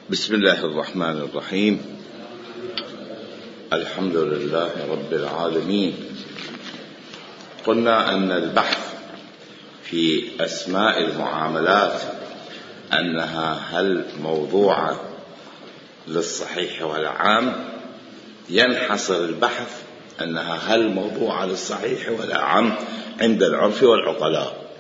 بسم الله الرحمن الرحيم. الحمد لله رب العالمين. قلنا أن البحث في أسماء المعاملات أنها هل موضوعة للصحيح والعام، ينحصر البحث أنها هل موضوعة للصحيح والعام عند العرف والعقلاء،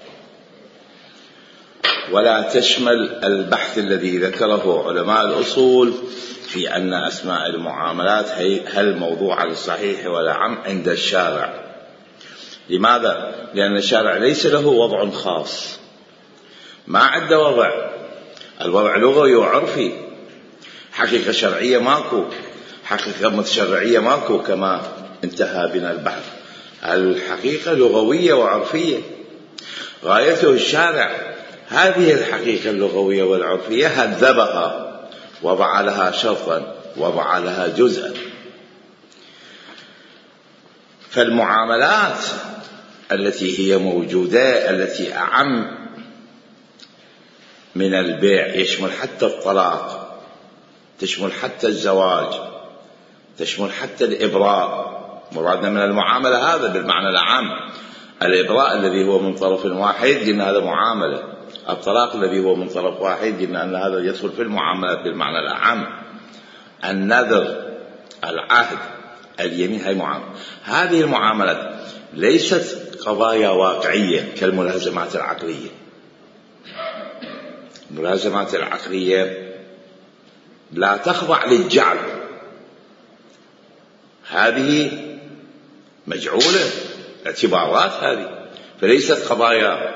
ولا تشمل البحث الذي ذكره علماء الأصول في أن أسماء المعاملات هل موضوعة للصحيح والعام عند الشارع. لماذا؟ لأن الشارع ليس له وضع خاص، ما عنده وضع، الوضع لغوي وعرفي، حقيقة شرعية ماكو، حقيقة متشرعية ماكو، كما انتهى بنا البحث. الحقيقة لغوية وعرفية، غايته الشارع هذه الحقيقة اللغوية والعرفية هذبها، وضع لها شرطا، وضع لها جزءا. فالمعاملات التي هي موجودة، التي أعم من البيع، يشمل حتى الطلاق، تشمل حتى الزواج، تشمل حتى الإبراء. مرادنا من المعاملة هذا بالمعنى العام. الإبراء الذي هو من طرف واحد قلنا هذا معاملة، الطلاق الذي هو من طرف واحد قلنا أن هذا يدخل في المعاملات بالمعنى الأعم. النذر، العهد، اليمين، هي معاملة. هذه المعاملات ليست قضايا واقعية كالملازمات العقلية. الملازمات العقلية لا تخضع للجعل، هذه مجعولة اعتبارات، هذه فليست قضايا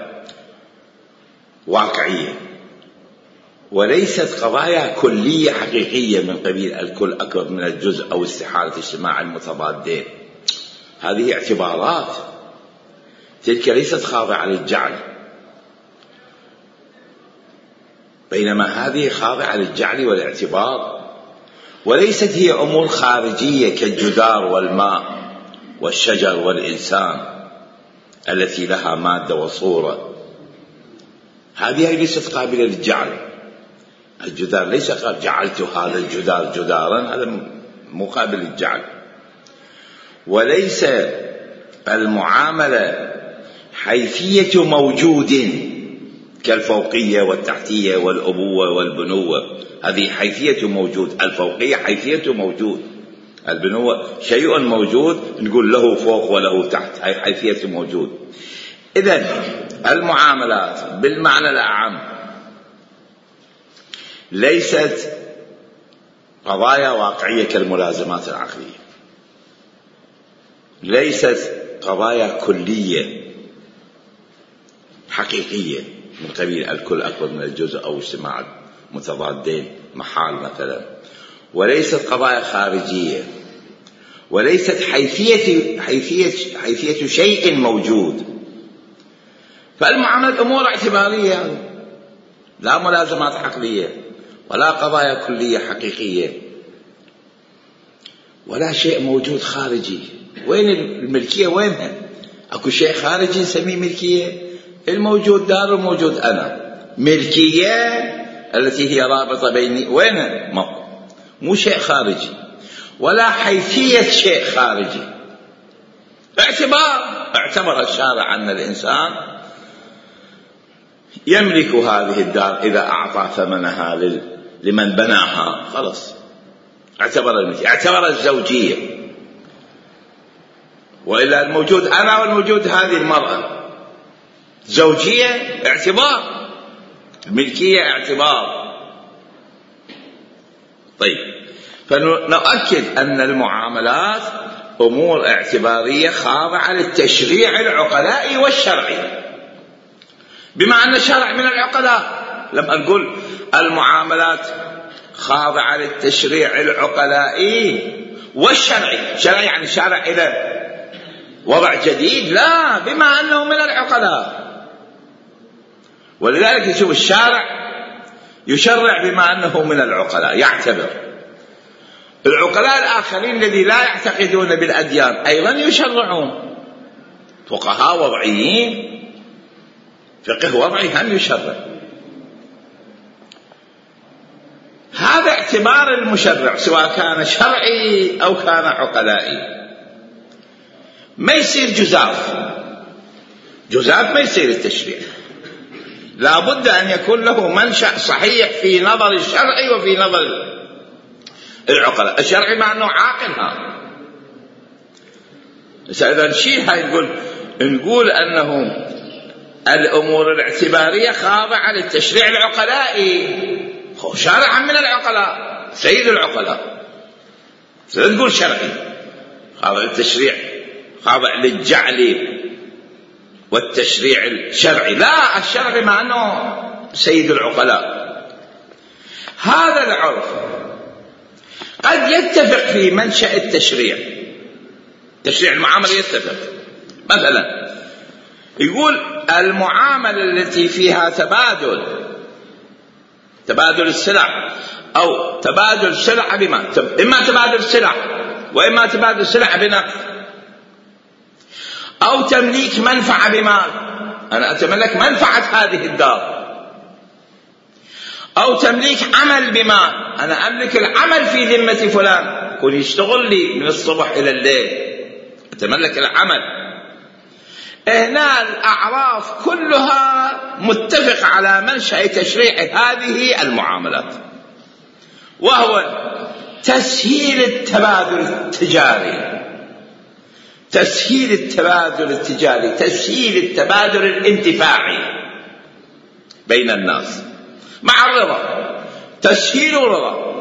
واقعية، وليست قضايا كلية حقيقية من قبيل الكل أكبر من الجزء أو استحالة اجتماع المتضادين. هذه اعتبارات، تلك ليست خاضعة للجعل، بينما هذه خاضعة للجعل والاعتبار، وليست هي أمور خارجية كالجدار والماء والشجر والإنسان التي لها مادة وصورة. هذه ليست قابلة للجعل. الجدار ليس قابل، جعلت هذا الجدار جدارا، هذا مقابل للجعل. وليس المعاملة حيثية موجود كالفوقية والتحتية والأبوة والبنوة، هذه حيثية موجود. الفوقية حيثية موجود، البنوة شيء موجود نقول له فوق وله تحت، هي حيثية موجود. إذن المعاملات بالمعنى الأعم ليست قضايا واقعية كالملازمات العقلية، ليست قضايا كلية حقيقية من قبيل الكل أكبر من الجزء أو اجتماع متضادين محال مثلا، وليست قضايا خارجية، وليست حيثية شيء موجود. فالمعاملة أمور اعتبارية، لا ملازمات عقلية، ولا قضايا كلية حقيقية، ولا شيء موجود خارجي. وين الملكية؟ وينها؟ أكو شيء خارجي نسميه ملكية؟ الموجود دار، الموجود أنا. ملكية التي هي رابطة بيني وينها؟ مو شيء خارجي، ولا حيثية شيء خارجي. اعتبر الشارع أن الإنسان يملك هذه الدار إذا أعطى ثمنها لمن بناها، خلص اعتبر الملكية، اعتبر الزوجية. وإلا الموجود أنا والموجود هذه المرأة، زوجية اعتبار، ملكية اعتبار. طيب، فنؤكد أن المعاملات أمور اعتبارية خاضعة للتشريع العقلائي والشرعي، بما أن الشرع من العقلاء. لما نقول المعاملات خاضعة للتشريع العقلائي والشرعي، شرع يعني شرع إلى وضع جديد؟ لا، بما أنه من العقلاء. ولذلك نشوف الشارع يشرع بما أنه من العقلاء، يعتبر العقلاء الآخرين الذي لا يعتقدون بالأديان أيضا يشرعون. فقهاء وضعيين، فقه وضعي هم يشرع. هذا هذا اعتبار المشرع سواء كان شرعي أو كان عقلائي. ما يصير جزاف ما يصير التشريع، لا بد أن يكون له منشأ صحيح في نظر الشرعي وفي نظر العقلاء. الشرعي مع أنه عاقلها، إذا نشيلها نقول أنه الأمور الاعتبارية خاضعة للتشريع العقلائي، هو شارع من العقلاء، سيد العقلاء، نقول شرعي خاضع للتشريع، خاضع للجعل والتشريع الشرعي. لا، الشرعي مع أنه سيد العقلاء. هذا العرف قد يتفق في منشأ التشريع، تشريع المعاملة يتفق. مثلا يقول المعاملة التي فيها تبادل السلع أو تبادل السلع بما، إما تبادل السلع وإما تبادل السلع بنقد، أو تمليك منفعة بمال، أنا أتملك منفعة هذه الدار، أو تمليك عمل بمال، أنا أملك العمل في ذمة فلان يكون يشتغل لي من الصبح إلى الليل، أتملك العمل. هنا الأعراف كلها متفق على منشأ تشريع هذه المعاملات، وهو تسهيل التبادل التجاري، تسهيل التبادل الانتفاعي بين الناس مع الرضا، تسهيل الرضا،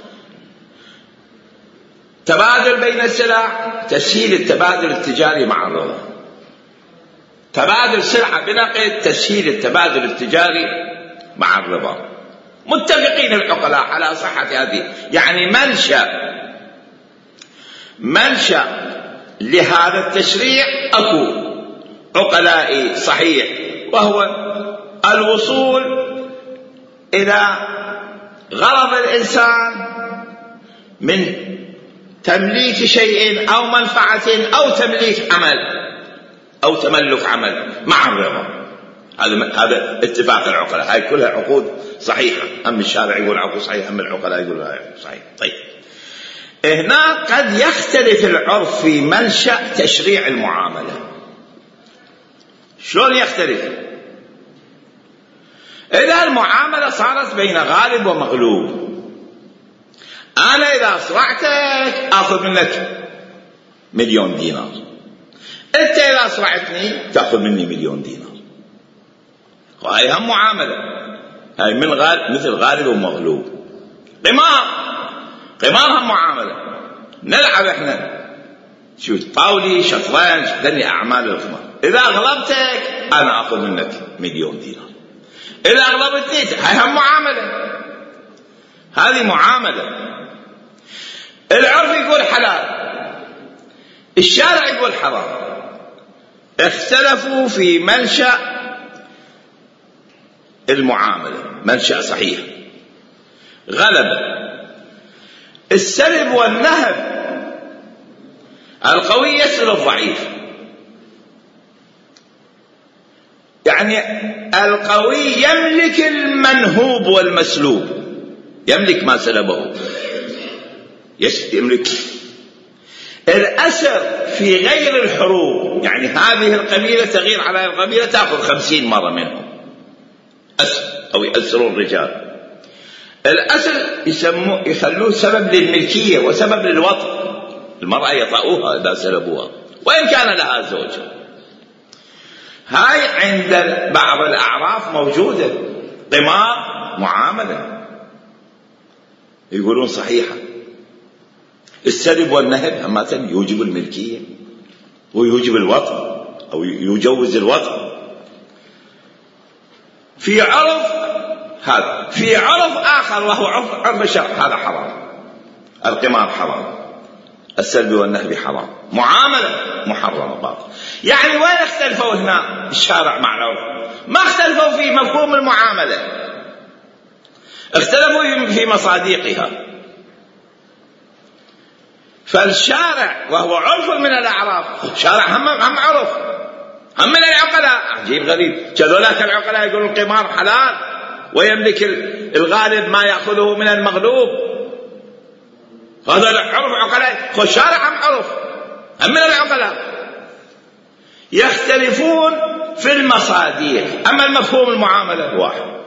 تبادل بين السلع، تسهيل التبادل التجاري مع الرضا، تبادل سلعة بنقد، تسهيل التبادل التجاري مع الرضا. متفقين العقلاء على صحة هذه، يعني منشأ لهذا التشريع أكو عقلائي صحيح، وهو الوصول إلى غرض الإنسان من تمليك شيء أو منفعة أو تمليك عمل أو تملك عمل مع الرضا. هذا اتفاق العقلاء، هاي كلها عقود صحيحة، أم الشارع يقول عقود صحيحة، أم العقلاء يقول صحيح. طيب، هنا قد يختلف العرف في منشأ تشريع المعاملة. شلون يختلف؟ إذا المعاملة صارت بين غالب ومغلوب، أنا إذا أصرعتك أخذ منك 1,000,000 دينار، أنت إذا أصرعتني تأخذ مني 1,000,000 دينار، وهي هم معاملة، هاي من مثل غالب ومغلوب. قمار هم معاملة، نلعب احنا شو طاولي شطرنج ذني أعمال القمار. إذا أغلبتك أنا أخذ منك 1,000,000 دينار، إذا أغلبتني هاي هم معاملة، هذه معاملة. العرف يقول حلال، الشارع يقول حرام، اختلفوا في منشأ المعاملة، منشأ صحيح. غلب السلب والنهب، القوي يسلب الضعيف، يعني القوي يملك المنهوب والمسلوب، يملك ما سلبه، يملك. الأسر في غير الحروب، يعني هذه القبيلة تغير على القبيلة تأخذ 50 مرة منهم أسر، أو يأسروا الرجال. الأسر يخلوه سبب للملكية وسبب للوطن، المرأة يطأوها إذا سلبوها وإن كان لها زوج. هاي عند بعض الأعراف موجودة، قمار معاملة يقولون صحيحة. السلب والنهب أما يوجب الملكية ويوجب الوطن أو يجوز الوطن. في عرف هذا، في عرف آخر وهو عرف الشرع، هذا حرام، القمار حرام، السلب والنهب حرام، معاملة محرمة باطل. يعني وين اختلفوا هنا الشارع مع العرف؟ ما اختلفوا في مفهوم المعاملة، اختلفوا في مصادقها. فالشارع وهو عرف من الأعراف، شارع هم عرف، هم من العقلاء. عجيب غريب، كذولاك العقلاء يقولون القمار حلال ويملك الغالب ما يأخذه من المغلوب. هذا عرف عقلاء، خو الشارع هم عرف هم من العقلاء. يختلفون في المصادر، أما المفهوم المعاملة واحد.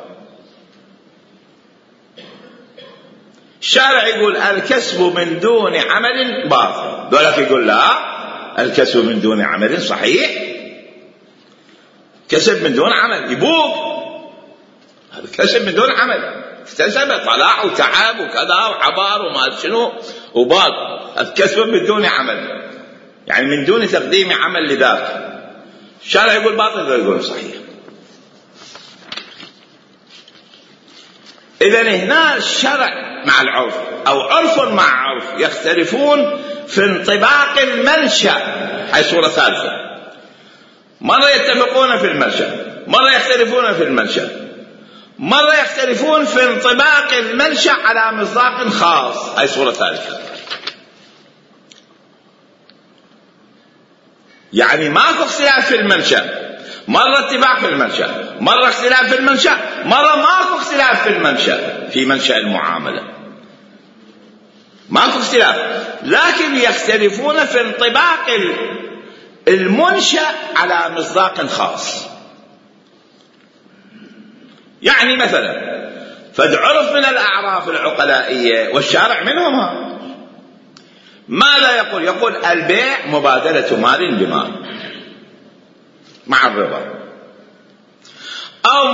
الشارع يقول الكسب من دون عمل باطل، دولك يقول لا، الكسب من دون عمل صحيح. كسب من دون عمل يبوق، الكسب من دون عمل اكتسب طلع وتعب وكذا وعبار وما شنو وباق. الكسب من دون عمل يعني من دون تقديم عمل لذاك. الشارع يقول باطل ويقول صحيح. إذن هنا الشرع مع العرف أو عرف مع عرف يختلفون في انطباق المنشأ. هاي صورة ثالثة، مرة يتفقون في المنشأ، مرة يختلفون في المنشأ، مرة يختلفون في انطباق المنشأ على مصداق خاص. هاي صورة ثالثة. يعني ماكو اختلاف في المنشأ، مرة اتفاق في المنشأ، مرة اختلاف في المنشأ، مرة ماكو اختلاف في المنشأ. في منشأ المعاملة ماكو اختلاف، لكن يختلفون في انطباق المنشأ على مصداق خاص. يعني مثلا فد عرف من الأعراف العقلائية والشارع منهم، ماذا يقول؟ يقول البيع مبادلة مال بمال مع الربا، أو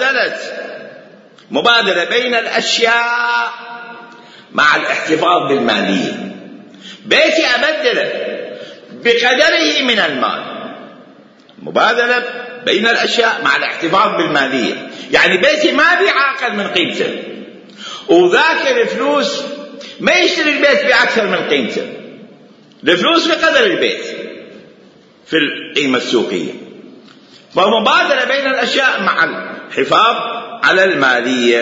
مبادلة بين الأشياء مع الاحتفاظ بالمالية. بيتي أبدله بقدره من المال، مبادلة بين الأشياء مع الاحتفاظ بالمالية. يعني بيتي ما بيعاقل من قيمته، وذاك الفلوس ما يشتري البيت بأكثر من قيمته، الفلوس بقدر البيت في القيمة السوقية. فمبادلة بين الأشياء مع الحفاظ على المالية.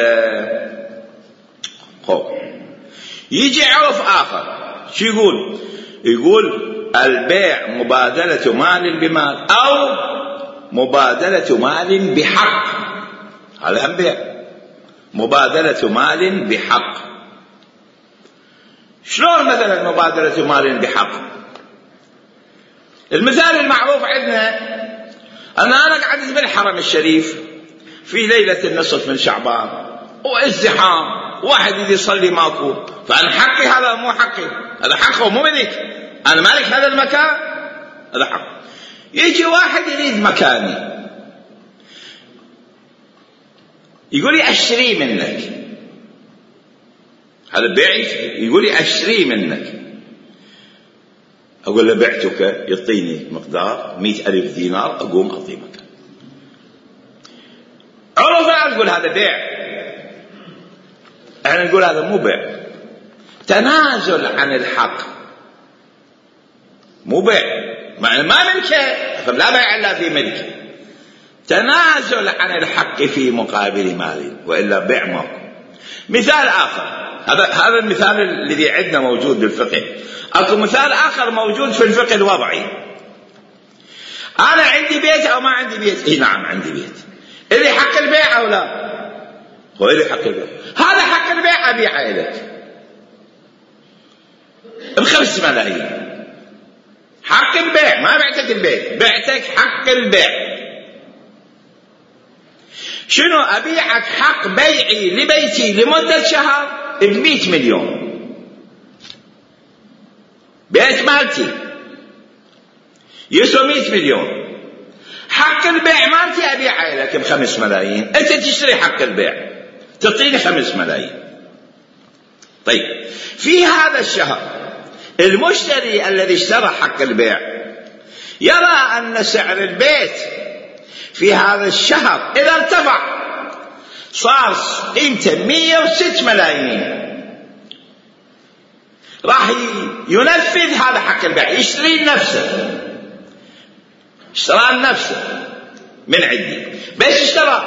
يجي عرف آخر شو يقول؟ يقول البيع مبادلة مال بمال أو مبادلة مال بحق. هذا هم بيع، مبادلة مال بحق. شلون مثلا مبادلة مال بحق؟ المثال المعروف عندنا أنا قعدت بالحرم الشريف في ليلة النصف من شعبان وازدحام، واحد يجي يصلي ماكو، فأنا حقي هذا مو حقي، هذا حقه مو ملك، أنا مالك هذا المكان، هذا حق. يجي واحد يريد مكاني يقول لي أشتري منك، هذا بيعي، يقول لي أشتري منك. أقول له بعتك، يعطيني مقدار 100,000 دينار أقوم أعطي مكان. عرفنا نقول هذا بيع، احنا نقول هذا مو بيع، تنازل عن الحق، مو بيع، معنى ما ملكه، فلا بيع إلا في ملكه، تنازل عن الحق في مقابل مال، وإلا بيع ماكو. مثال آخر، هذا المثال الذي عندنا موجود بالفقه. أكو مثال آخر موجود في الفقه الوضعي. أنا عندي بيت أو ما عندي بيت؟ إيه نعم عندي بيت، إلي حق البيع أو لا؟ هو إلي حق البيع، هذا حق البيع أبيعه لك ب5 ملايين. حق البيع، ما بعتك البيت، بعتك حق البيع. شنو؟ أبيعك حق بيعي لبيتي لمدة شهر ب100 مليون، بيت مالتي يسوى 100 مليون، حق البيع مالتي أبيعه لك ب5 ملايين، أنت تشتري حق البيع تعطيني 5 ملايين. طيب في هذا الشهر المشتري الذي اشترى حق البيع يرى أن سعر البيت في هذا الشهر إذا ارتفع صار قيمته 106 ملايين، راح ينفذ هذا حق البيع، يشتري نفسه، اشترى نفسه من عندي، بس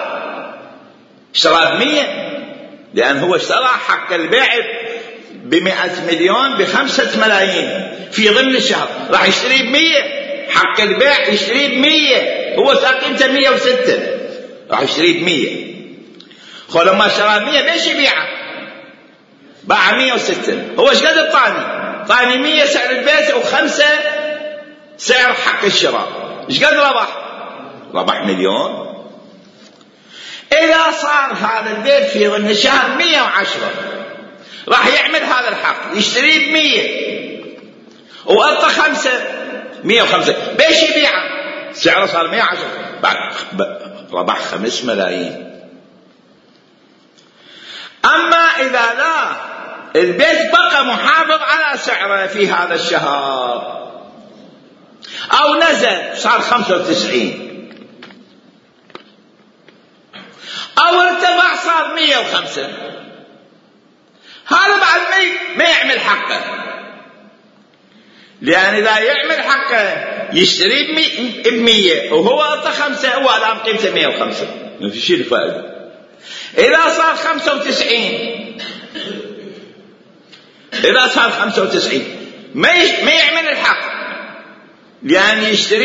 اشترى ب100، لأن هو اشترى حق البيع ب100 مليون ب5 ملايين في ضمن الشهر، راح يشتري ب100 حق البيع، يشتري ب100، هو قيمته 106 راح يشتري ب100. خو لما اشترى 100 ليش يبيعه؟ باع 106. هو ايش قد طاني 100 سعر البيت و5 سعر حق الشراء. ايش قد ربح 1,000,000. اذا صار هذا البيت في ضمن الشهر 110 راح يعمل هذا الحق يشتريه ب100 وأعطى 105 بيش يبيعه سعره صار 110 بعد ربح 5 ملايين. أما إذا لا البيت بقى محافظ على سعره في هذا الشهر أو نزل صار 95 أو ارتفع صار 105 هذا بعد ما يعمل حقه. لأن إذا يعمل حقه يشتري ب100 وهو أعطى 5 هو الآن قيمته 105 ما في شيء فائدة. إذا صار 95 ما يعمل الحق لأن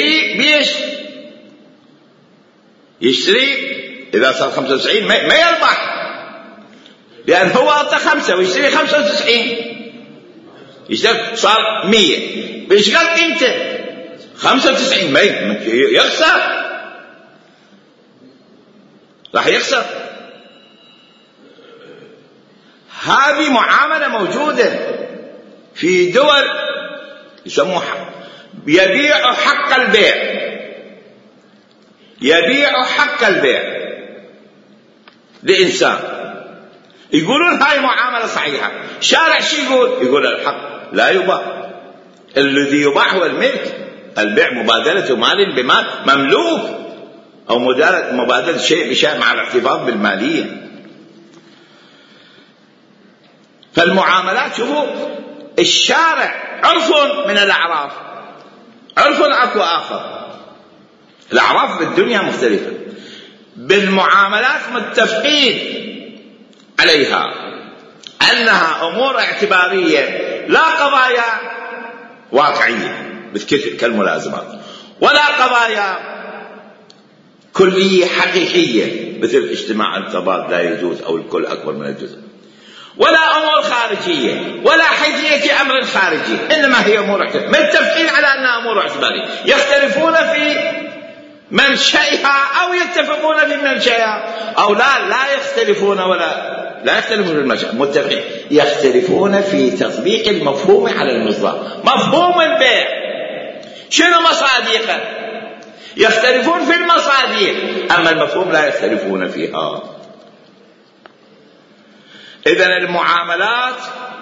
يشتري إذا صار 95 ما يربح لأن هو أعطى 5 ويشتري 95 يشتري صار 100 بيشغل قيمته 95 ما يخسر راح يخسر. هذه معاملة موجودة في دول يسموها يبيع حق البيع لإنسان يقولون هاي معاملة صحيحة. شارع شي يقول الحق لا يباع. الذي يباع هو الملك. البيع مبادلة مال بمال مملوك أو مبادلة شيء بشيء مع الاحتفاظ بالمالية. فالمعاملات شوفوا الشارع عرف من الأعراف عرف أكو آخر. الأعراف بالدنيا مختلفة بالمعاملات متفقين عليها أنها أمور اعتبارية لا قضايا واقعية كالملازمات ولا قضايا كلية حقيقية مثل اجتماع التضاد لا يجوز أو الكل أكبر من الجزء ولا أمور خارجية ولا حيثية أمر خارجي إنما هي أمور اعتبارية متفقين على أنها أمور اعتبارية يختلفون في منشأها أو يتفقون في منشأها أو لا يختلفون لا يختلفون في المنشأ متفقين يختلفون في تطبيق المفهوم على المصداق. مفهوم البيع شنو مصادقه يختلفون في المصادق أما المفهوم لا يختلفون فيها. إذن المعاملات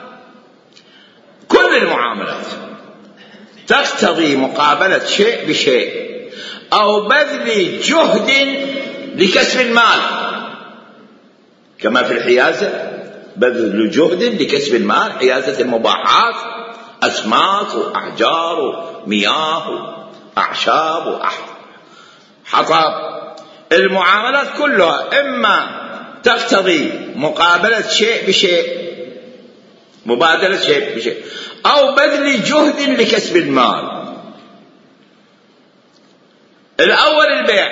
كل المعاملات تقتضي مقابلة شيء بشيء أو بذل جهد لكسب المال كما في الحيازة بذل جهد لكسب المال حيازة المباحات أسماك وأحجار ومياه وأعشاب وحطب. المعاملات كلها إما تقتضي مقابلة شيء بشيء مبادلة شيء بشيء أو بذل جهد لكسب المال. الأول البيع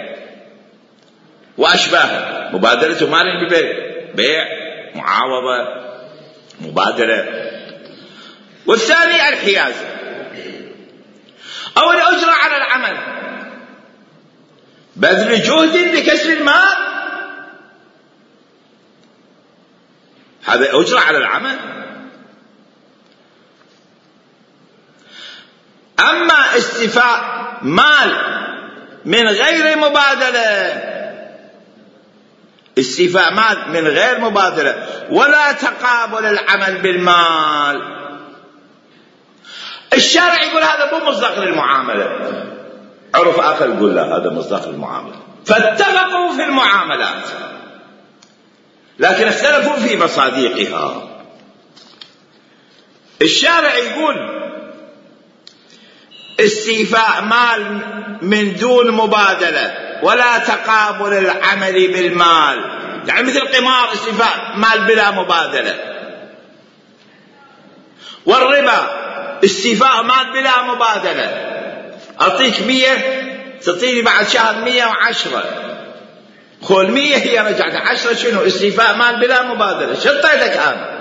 وأشباهه مبادلة مال ببيع معاوضة مبادلة. والثاني الحيازة أو الأجرة على العمل بذل جهد لكسب المال هذا أجرة على العمل. أما استيفاء مال من غير مبادلة استيفاء مال من غير مبادلة ولا تقابل العمل بالمال الشارع يقول هذا مو مصداق للمعاملة عرف آخر يقول لا هذا مصداق للمعاملة. فاتفقوا في المعاملات لكن اختلفوا في مصادقها. الشارع يقول استيفاء مال من دون مبادلة ولا تقابل العمل بالمال يعني مثل قمار استيفاء مال بلا مبادلة. والربا استيفاء مال بلا مبادلة أعطيك 100 تعطيني بعد شهر 110 خول 100 هي رجعت 10 شنو؟ استيفاء مال بلا مبادلة. شطيتك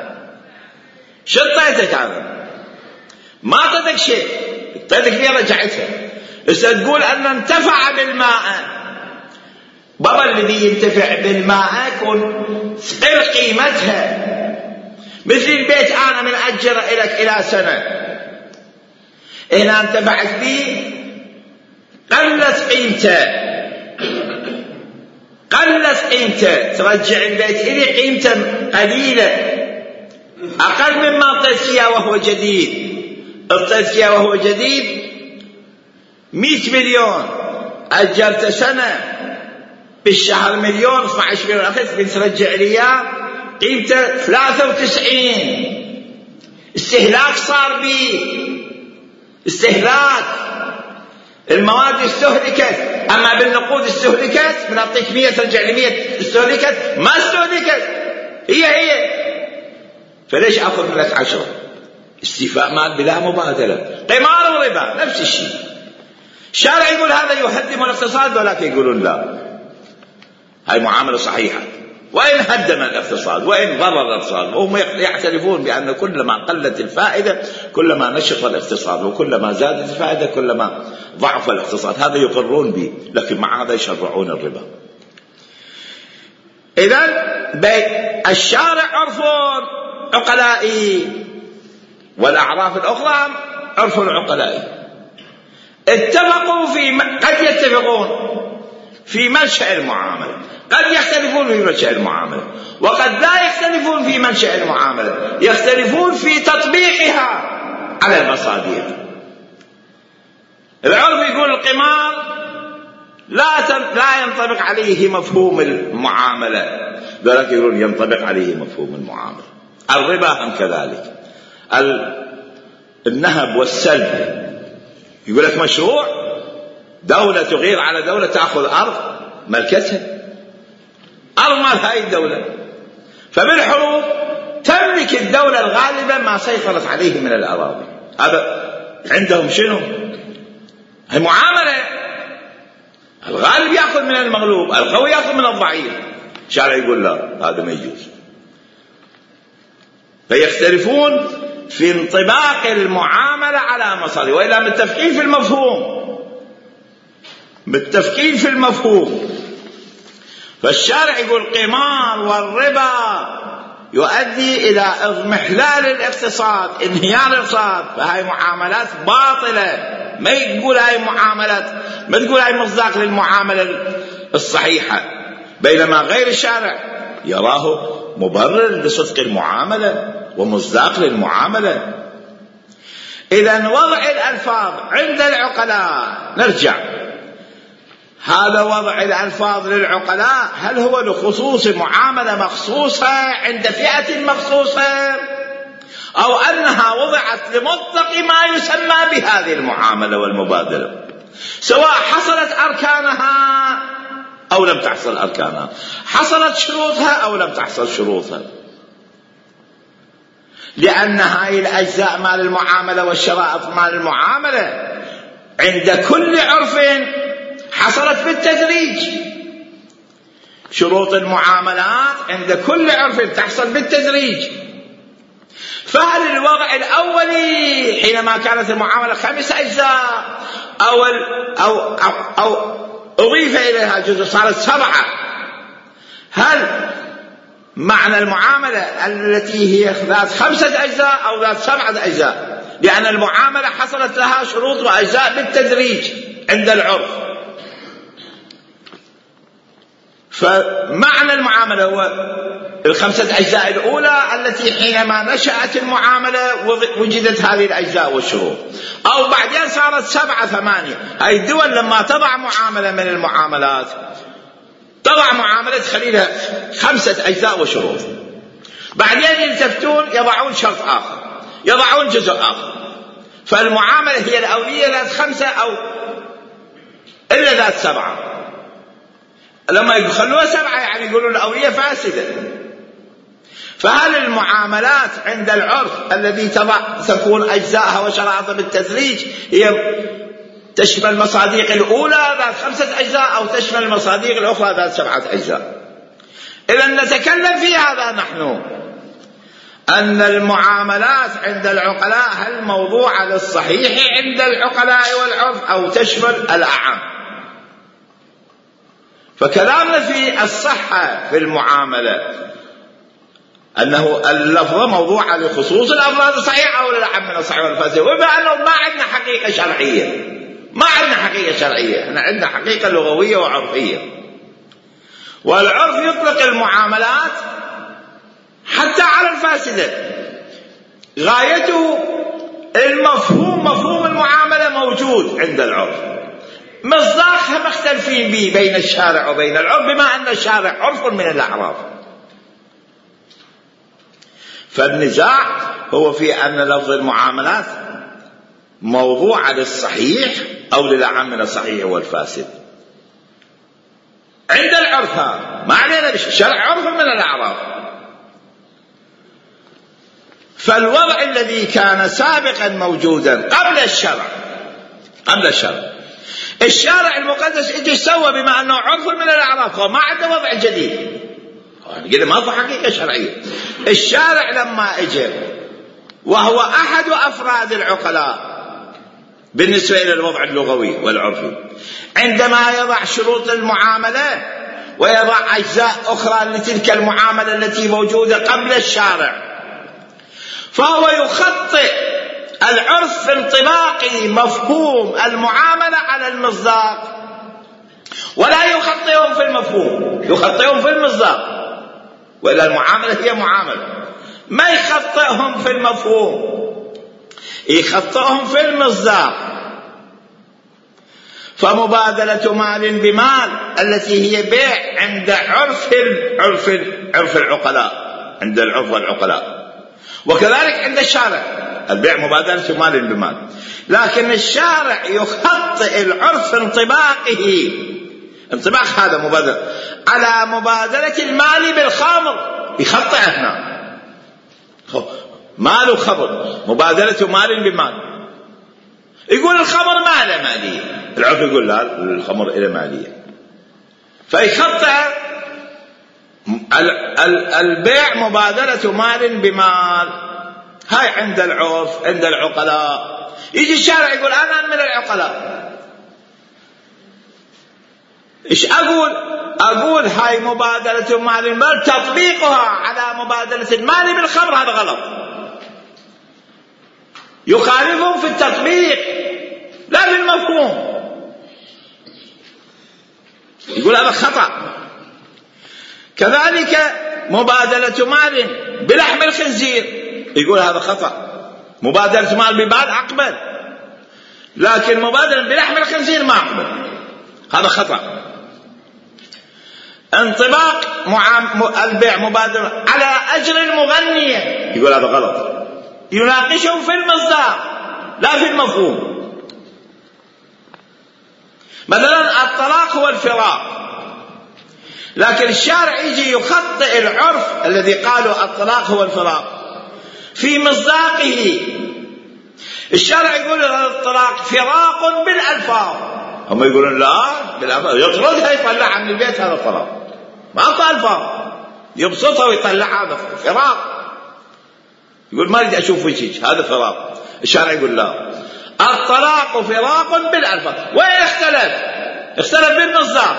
أنا ما أعطيتك شيء، أعطيتك ليه رجعتها. إذا تقول أن انتفع بالماء، بابا الذي ينتفع بالماء يكون ثقل قيمتها. مثل البيت أنا من أجر إليك إلى سنة، هنا انتفعت به قلت قيمته، ترجع البيت إلي قيمته قليلة أقل مما أعطيت إياه وهو جديد. أعطيت إياه وهو جديد 100 مليون، أجرت سنة بالشهر مليون، 12 مليون أخذت، بترجع لي إياه قيمته 93. استهلاك صار بي، استهلاك المواد استهلكت. أما بالنقود استهلكت، من أعطيك 100 ترجع لي 100. استهلكت ما استهلكت، هي فليش أخذ منك 10؟ استيفاء مال بلا مبادلة. قمار وربا نفس الشيء. الشارع يقول هذا يهدم الاقتصاد، ولكن يقولون لا، هاي معاملة صحيحة. وإن هدم الاقتصاد وإن ضرر الاقتصاد، وهم يعترفون بأن كلما قلت الفائدة كلما نشط الاقتصاد، وكلما زادت الفائدة كلما ضعف الاقتصاد. هذا يقرون به، لكن مع هذا يشرعون الربا. إذن الشارع عرف عقلائي، والأعراف الأخرى عرف عقلائي. اتفقوا قد يتفقون في منشأ المعاملة، قد يختلفون في منشأ المعاملة، وقد لا يختلفون في منشأ المعاملة، يختلفون في تطبيقها على المصادر. العرف يقول القمار لا ينطبق عليه مفهوم المعاملة، ولكن يقولون ينطبق عليه مفهوم المعاملة. الربا هم كذلك، النهب والسلب. يقول لك مشروع دولة تغير على دولة تأخذ أرض ملكتها، أرض مال هاي الدولة، فبالحروب تملك الدولة الغالبة ما سيطرت عليه من الأراضي. هذا عندهم شنو؟ هي معاملة، الغالب يأخذ من المغلوب، القوي يأخذ من الضعيف. الشارع يقول لا، هذا ما يجوز. فيختلفون في انطباق المعاملة على مصادر، وإلا متفقين في المفهوم. فالشارع يقول القمار والربا يؤدي إلى اضمحلال الاقتصاد، انهيار الاقتصاد، فهي معاملات باطلة. ما يقول هاي معاملات، ما تقول هاي مصداق للمعاملة الصحيحة، بينما غير الشارع يراه مبرر لصدق المعاملة ومصداق للمعاملة. إذن وضع الألفاظ عند العقلاء، نرجع، هذا وضع الألفاظ للعقلاء هل هو لخصوص معاملة مخصوصة عند فئة مخصوصة، أو أنها وضعت لمطلق ما يسمى بهذه المعاملة والمبادلة، سواء حصلت أركانها أو لم تحصل أركانها، حصلت شروطها أو لم تحصل شروطها. لأن هاي الأجزاء مال المعاملة والشرائط مال المعاملة عند كل عرف حصلت بالتدريج. شروط المعاملات عند كل عرف تحصل بالتدريج. فهل الوضع الأولي حينما كانت المعاملة 5 أجزاء أو أضيف إليها جزء صارت 7، هل معنى المعاملة التي هي ذات 5 أجزاء أو ذات 7 أجزاء؟ لأن المعاملة حصلت لها شروط وأجزاء بالتدريج عند العرف. فمعنى المعاملة هو 5 أجزاء الأولى التي حينما نشأت المعاملة وجدت هذه الأجزاء والشروط، أو بعدين صارت 7 8. هاي الدول لما تضع معاملة من المعاملات تضع معاملة خليلها 5 أجزاء وشروط، بعدين يلتفتون يضعون شرط آخر، يضعون جزء آخر. فالمعاملة هي الأولية ذات 5 أو إلا ذات 7. لما يخلوها 7 يعني يقولون الأولية فاسدة. فهل المعاملات عند العرف الذي تكون أجزاءها وشرائطها بالتدريج هي تشمل المصادق الأولى ذات 5 أجزاء أو تشمل المصادق الأخرى ذات 7 أجزاء. إذن نتكلم في هذا نحن، أن المعاملات عند العقلاء هل موضوعة للصحيح عند العقلاء والعرف أو تشمل الأعم. فكلامنا في الصحة في المعاملة أنه اللفظة موضوعة لخصوص الأفراد الصحيحة أو للأعم من الصحيح والفاسد، وبما أنه ما عندنا حقيقة شرعية، ما عندنا حقيقة شرعية، احنا عندنا حقيقة لغوية وعرفية. والعرف يطلق المعاملات حتى على الفاسدة، غايته المفهوم، مفهوم المعاملة موجود عند العرف، مصداقها مختلفين به بين الشارع وبين العرف، بما أن الشارع عرف من الأعراف. فالنزاع هو في أن لفظ المعاملات موضوع للصحيح أو للأعم من الصحيح والفاسد عند العرف. ما علينا بالشرع، عرف من الأعراف. فالوضع الذي كان سابقا موجودا قبل الشرع، الشارع المقدس اجى سوى بما أنه عرف من الأعراف، وما عنده وضع جديد، قال ما في حقيقة شرعية. الشارع لما اجى وهو أحد أفراد العقلاء بالنسبة إلى الوضع اللغوي والعرفي، عندما يضع شروط المعاملة ويضع أجزاء أخرى لتلك المعاملة التي موجودة قبل الشارع، فهو يخطئ العرف في انطباق مفهوم المعاملة على المصداق، ولا يخطئهم في المفهوم، يخطئهم في المصداق، وإلا المعاملة هي معاملة. ما يخطئهم في المفهوم، يخطئهم في المصداق. فمبادلة مال بمال التي هي بيع عند عرف العقلاء، عند العرف والعقلاء، وكذلك عند الشارع البيع مبادلة مال بمال. لكن الشارع يخطئ العرف في انطباقه، انطباق هذا مبادلة على مبادلة المال بالخمر، يخطئ هنا مال وخمر، مبادلة مال بمال. يقول الخمر ما له مالية، العرف يقول لا الخمر له مالية، فيخطئ البيع مبادلة مال بمال. هاي عند العرف، عند العقلاء. يجي الشارع يقول أنا من العقلاء، إيش أقول هاي مبادلة مال بالمال، تطبيقها على مبادلة المال بالخمر هذا غلط، يخالفهم في التطبيق لا في المفهوم، يقول هذا خطأ. كذلك مبادلة مال بلحم الخنزير، يقول هذا خطأ. مبادلة مال بمال أقبل، لكن مبادلة بلحم الخنزير ما أقبل، هذا خطأ. انطباق البيع مبادلة على أجر المغنية، يقول هذا غلط، يناقشهم في المصداق لا في المفهوم. مثلا الطلاق هو الفراق، لكن الشارع يجي يخطئ العرف الذي قالوا الطلاق هو الفراق في مصداقه. الشارع يقول الطلاق فراق بالألفاظ، هم يقولون لا بالألفاظ، يطردها يطلعها من البيت، هذا طلاق ما أعطى ألفاظ، يبسطها ويطلعها، هذا فراق. يقول ما أريد أشوف وجهك، هذا فراق. الشارع يقول لا الطلاق فراق بالألفاظ. وين اختلف بالمصداق،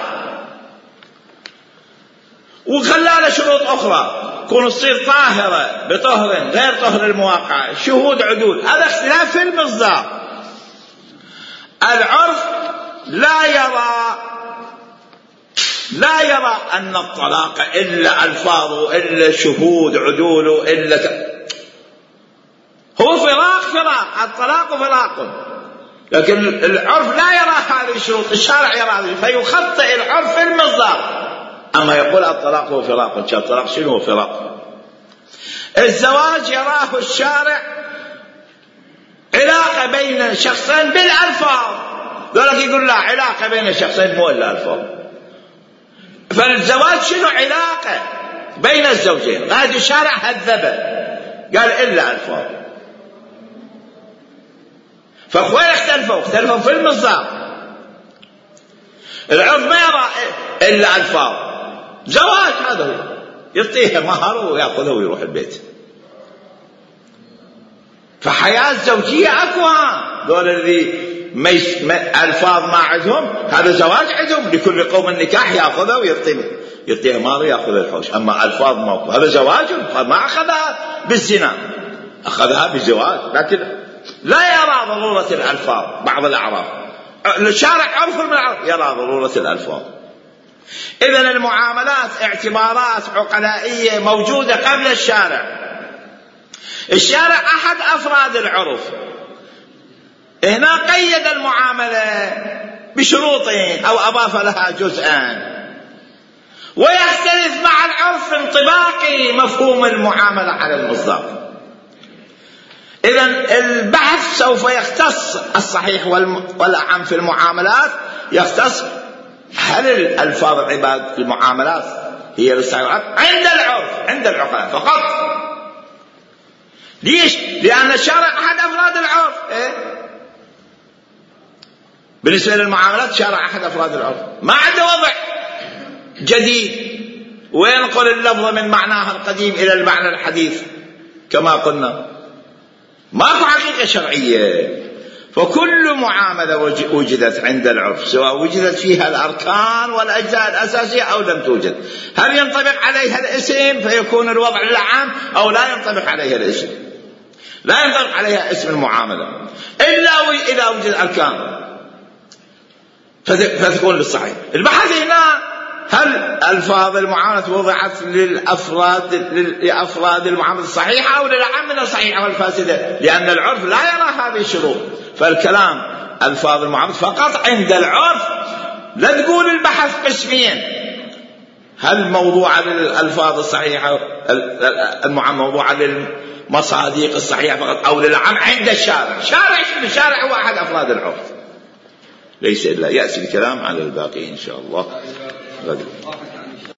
وخلانا شروط أخرى كون تصير طاهرة بطهر غير طهر المواقع، شهود عدول، هذا اختلاف في المصداق. العرف لا يرى أن الطلاق إلا ألفاظه إلا شهود عدوله إلا هو فراق، الطلاق فراق، لكن العرف لا يرى هذه الشروط، الشارع يرى هذه، فيخطئ العرف في المصداق. أما يقول الطلاق هو فراق، الطلاق شنو هو فراق؟ الزواج يراه الشارع علاقة بين شخصين بالألفاظ، ذلك يقول لا علاقة بين شخصين مو إلا ألفاظ. فالزواج شنو علاقة بين الزوجين، هذا الشارع هذبه قال إلا ألفاظ. فأخوين اختلفوا في المصداق. العرف ما يرى إلا ألفاظ زواج، هذا هو، يعطيها مهر ويأخذها ويروح البيت. فحياة زوجية أقوى. دول اللي ألفاظ ما عندهم، هذا زواج عندهم، لكل قوم النكاح، يأخذها ويعطيها مهر ويأخذ الحوش. أما ألفاظ موقف، هذا زواج، ما أخذها بالزنا، أخذها بالزواج، لكن لا يرى ضرورة الألفاظ. بعض الأعراف الشارع عرف من العرف يرى ضرورة الألفاظ. إذن المعاملات اعتبارات عقلائية موجودة قبل الشارع. الشارع أحد أفراد العرف، هنا قيد المعاملة بشروطين أو أضاف لها جزءان، ويختلف مع العرف في انطباق مفهوم المعاملة على المصداق. إذن البحث سوف يختص الصحيح والأعم في المعاملات، يختص هل الألفاظ العباد في المعاملات هي الاستعارات عند العرف، عند العقلاء فقط. ليش؟ لأن الشارع أحد أفراد العرف. بالنسبة للمعاملات شارع أحد أفراد العرف، ما عنده وضع جديد وينقل اللفظ من معناها القديم إلى المعنى الحديث. كما قلنا ماكو حقيقة شرعية، فكل معاملة وجدت عند العرف، سواء وجدت فيها الأركان والأجزاء الأساسية أو لم توجد، هل ينطبق عليها الاسم فيكون الوضع العام، أو لا ينطبق عليها الاسم، لا ينطبق عليها اسم المعاملة إلا إذا وجد أركان فتكون للصحيح. البحث هنا هل ألفاظ المعاملة وضعت لأفراد المعاملة الصحيحة أو للعام من الصحيحة والفاسدة، لأن العرف لا يرى هذه الشروط. فالكلام ألفاظ المعاملة فقط عند العرف. لا تقول البحث قسميا، هل موضوع للألفاظ الصحيحة المعاملة موضوع للمصادق الصحيحة فقط أو للعام عند الشارع. الشارع هو أحد أفراد العرف، ليس إلا يأتي الكلام على الباقي إن شاء الله.